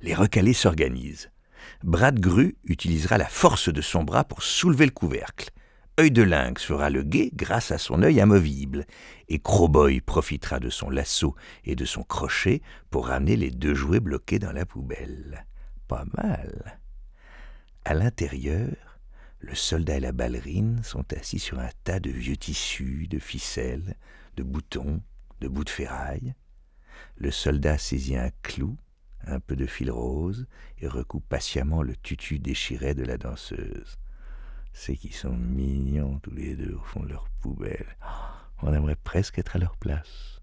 Les recalés s'organisent. Bras de Grue utilisera la force de son bras pour soulever le couvercle. Œil de Lynx fera le guet grâce à son œil amovible. Et Crowboy profitera de son lasso et de son crochet pour ramener les 2 jouets bloqués dans la poubelle. Pas mal. À l'intérieur, le soldat et la ballerine sont assis sur un tas de vieux tissus, de ficelles, de boutons, de bouts de ferraille. Le soldat saisit un clou, un peu de fil rose, et recoupe patiemment le tutu déchiré de la danseuse. C'est qu'ils sont mignons tous les deux au fond de leur poubelle. On aimerait presque être à leur place.